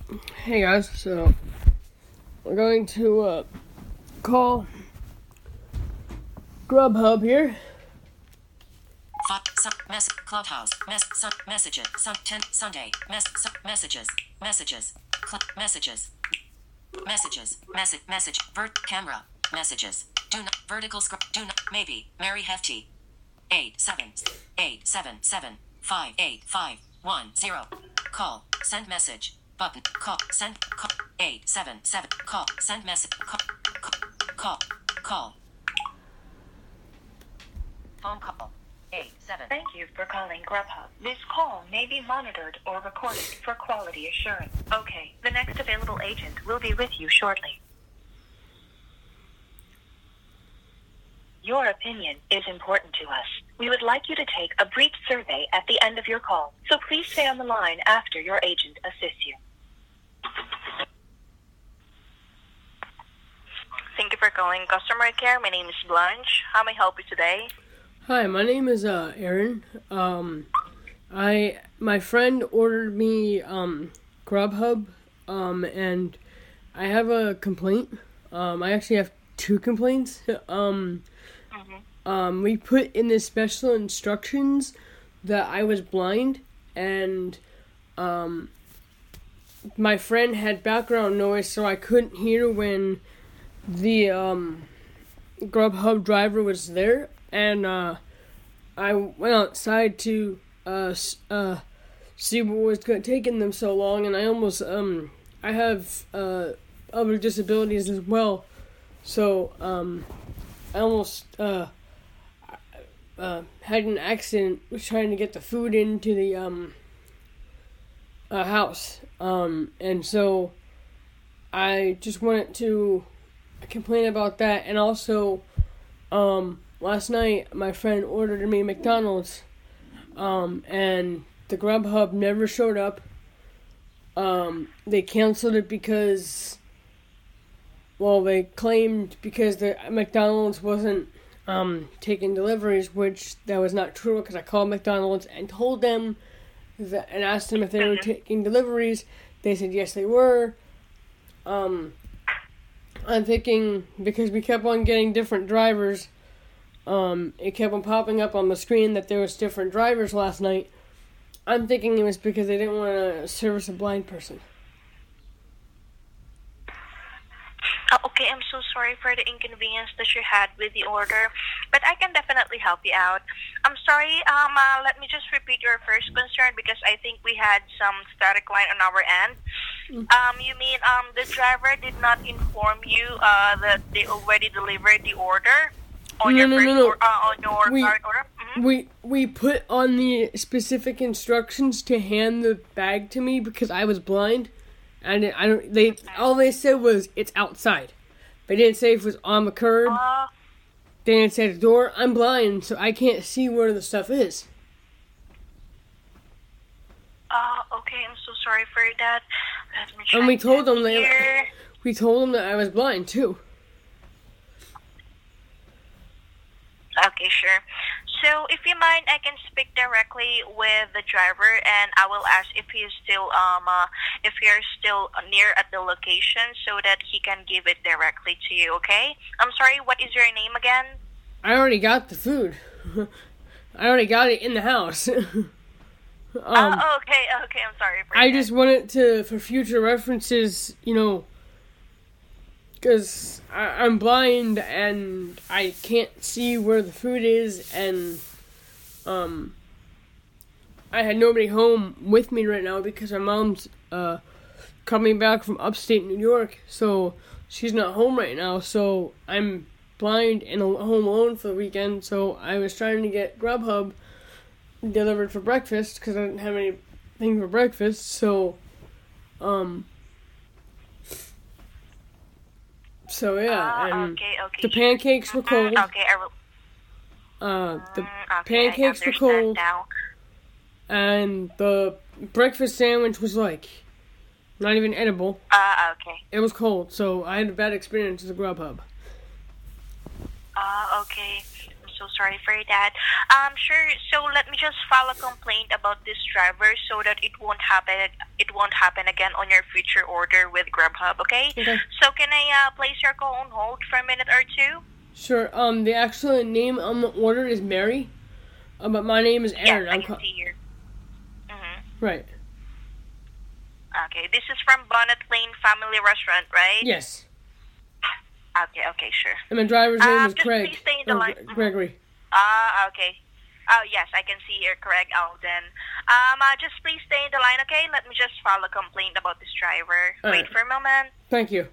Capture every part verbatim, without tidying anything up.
Hey guys, so we're going to uh, call Grubhub here. F- mess- Clubhouse. Mess- sun- messages. Sun- ten- Sunday. Mess- sun- messages. Messages. Cl- messages. Messages. Message. Message. Vert. Camera. Messages. Do not. Vertical scroll. Do not. Maybe. Mary Hefty. Eight seven eight seven seven five eight five one zero. Call. Send message. Button. Call. Send. Call. Eight seven seven. Call. Send message. Call. Call. Call. Call. Phone call. Eight seven. Thank you for calling Grubhub. This call may be monitored or recorded for quality assurance. Okay, the next available agent will be with you shortly. Your opinion is important to us. We would like you to take a brief survey at the end of your call, so please stay on the line after your agent assists you. Thank you for calling customer care. My name is Blanche. How may I help you today? Hi, my name is uh, Aaron. Um, I my friend ordered me um, Grubhub, um, and I have a complaint. Um, I actually have two complaints. um, Mm-hmm. um, we put in the special instructions that I was blind, and um, my friend had background noise, so I couldn't hear when the um, Grubhub driver was there. And uh, I went outside to uh, uh, see what was taking them so long, and I almost, um, I have uh, other disabilities as well, so um, I almost uh, uh, had an accident was trying to get the food into the um, uh, house, um, and so I just wanted to complain about that, and also, um, last night, my friend ordered me McDonald's, um, and the Grubhub never showed up. Um, they canceled it because, well, they claimed because the McDonald's wasn't, um, taking deliveries, which that was not true, because I called McDonald's and told them that, and asked them if they were taking deliveries. They said yes, they were. Um, I'm thinking, because we kept on getting different drivers, Um, it kept on popping up on the screen that there was different drivers last night. I'm thinking it was because they didn't want to service a blind person. Oh, okay, I'm so sorry for the inconvenience that you had with the order, but I can definitely help you out. I'm sorry, um, uh, let me just repeat your first concern, because I think we had some static line on our end. Mm. Um, you mean um, the driver did not inform you uh, that they already delivered the order? On no, your no, first no, no. Or, uh, on your we, current order? Mm-hmm. We we put on the specific instructions to hand the bag to me because I was blind, and I don't. They all they said was it's outside. They didn't say if it was on the curb. Uh, they didn't say the door. I'm blind, so I can't see where the stuff is. uh, okay, I'm so sorry for that. Let me And we told them here. that we told them that I was blind too. Okay, sure. So, if you mind, I can speak directly with the driver, and I will ask if he is still, um, uh, if you're still near at the location, so that he can give it directly to you. Okay? I'm sorry. What is your name again? I already got the food. I already got it in the house. um, oh, okay, okay. I'm sorry for I that. just wanted to, for future references, you know, because I'm blind and I can't see where the food is, and um, I had nobody home with me right now because my mom's uh, coming back from upstate New York, so she's not home right now, so I'm blind and home alone for the weekend, so I was trying to get Grubhub delivered for breakfast because I didn't have anything for breakfast, so, um... So yeah, uh, and okay, okay. the pancakes were cold. Mm-hmm. Okay, I will. Uh, the Mm, okay, pancakes I were understand cold, now. and the breakfast sandwich was like not even edible. Uh, okay. It was cold, so I had a bad experience with the Grubhub. Uh, okay. I'm so sorry for that. Um, sure. So let me just file a complaint about this driver so that it won't happen. It won't happen again on your future order with Grubhub. Okay. Okay. So can I uh, place your call on hold for a minute or two? Sure. Um, the actual name on the order is Mary, uh, but my name is Aaron. Yes, I I'm can ca- see here. Mm-hmm. Right. Okay. This is from Bonnet Lane Family Restaurant, right? Yes. Okay. Okay. Sure. And my driver's name Um, is just Craig. please stay in the Or line. Gre- Gregory. Ah, okay. Oh, yes, I can see here, Craig Alden. Um, uh, just please stay in the line, okay? Let me just file a complaint about this driver. All Wait right. for a moment. Thank you.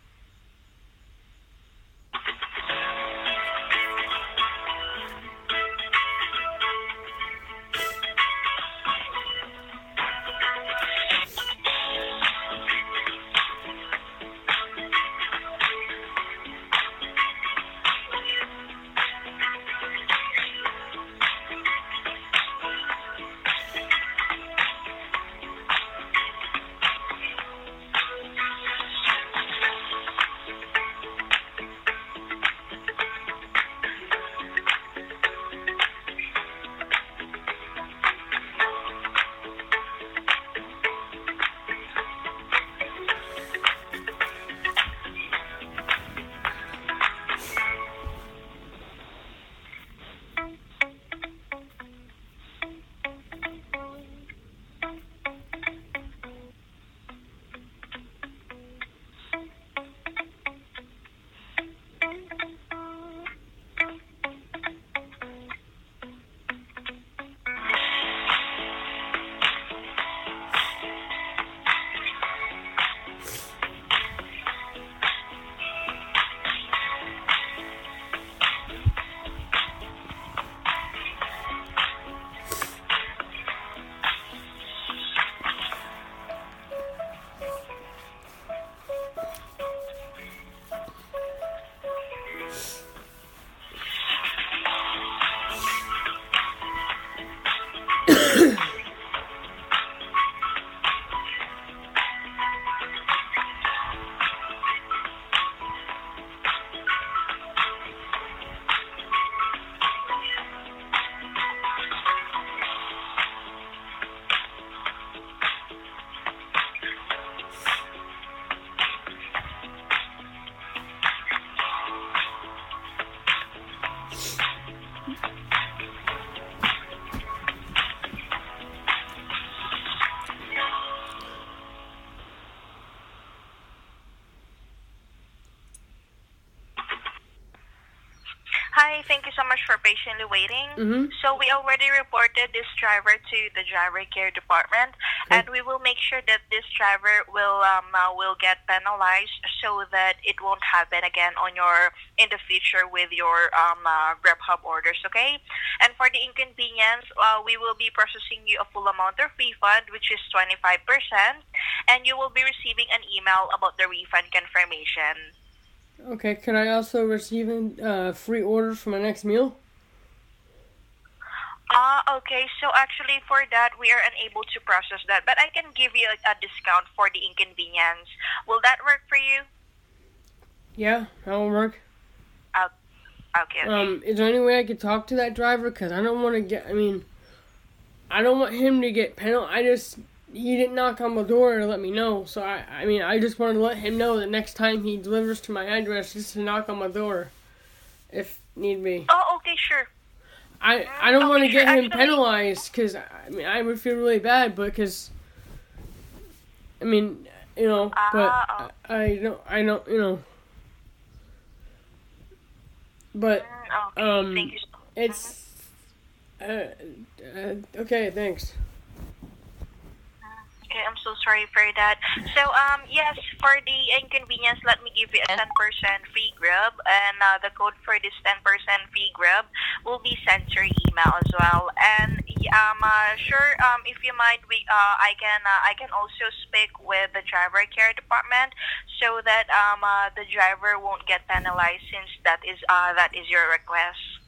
Hi, thank you so much for patiently waiting. Mm-hmm. So we already reported this driver to the driver care department, Okay. and we will make sure that this driver will um, uh, will get penalized so that it won't happen again on your in the future with your um, uh, Grubhub orders. Okay, and for the inconvenience, uh, we will be processing you a full amount of refund, which is twenty-five percent, and you will be receiving an email about the refund confirmation. Okay, can I also receive a uh, free order for my next meal? Ah, okay. So actually, for that, we are unable to process that, but I can give you a, a discount for the inconvenience. Will that work for you? Yeah, that will work. Uh, okay. okay. Um, is there any way I could talk to that driver? Because I don't want to get, I mean, I don't want him to get penalized. I just, he didn't knock on my door to let me know. So, I, I mean, I just wanted to let him know that next time he delivers to my address, just to knock on my door, if need be. Oh, okay, sure. I, I don't want to Okay, get sure. him Actually- penalized, because, I mean, I would feel really bad, because, I mean, you know, but Ah, I, I don't, I don't, you know, but, Mm, okay, um, thank you. so- it's, uh, uh, okay, thanks. Okay, I'm so sorry for that. So, um, yes, for the inconvenience, let me give you a ten percent free grub, and uh, the code for this ten percent free grub will be sent to your email as well. And um, uh, sure, um, if you mind, we uh, I can uh, I can also speak with the driver care department so that um, uh, the driver won't get penalized since that is uh, that is your request.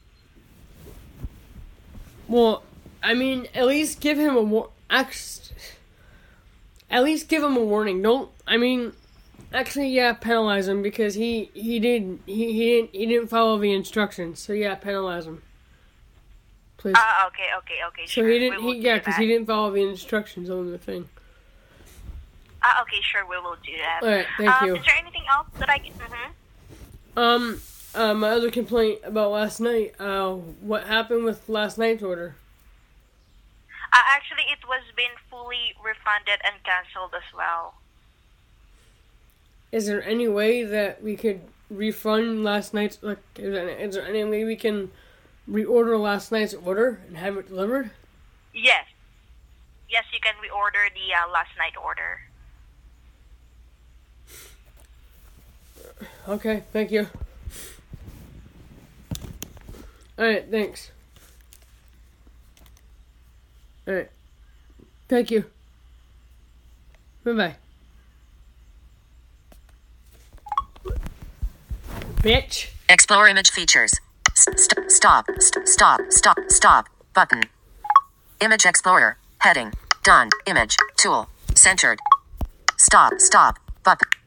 Well, I mean, at least give him a war- act- At least give him a warning. Don't, I mean, Actually, yeah, penalize him because he he did he, he didn't he didn't follow the instructions. So yeah, penalize him. Please. Ah, okay, okay, okay. So Sure. he didn't. We will He, do yeah, because that. he didn't follow the instructions on the thing. Ah, okay, sure. We will do that. All right, thank um, you. Is there anything else that I can? Mm-hmm. Um, uh, my other complaint about last night. Uh, what happened with last night's order? Uh, actually, it was been fully refunded and canceled as well. Is there any way that we could refund last night's? Like, is there, is there any way we can reorder last night's order and have it delivered? Yes. Yes, you can reorder the uh, last night order. Okay, thank you. Alright, thanks. Alright. Thank you. Bye-bye. Bitch. Explore image features. St- st- stop. St- stop. Stop. Stop. Button. Image Explorer. Heading. Done. Image. Tool. Centered. Stop. Stop. Button.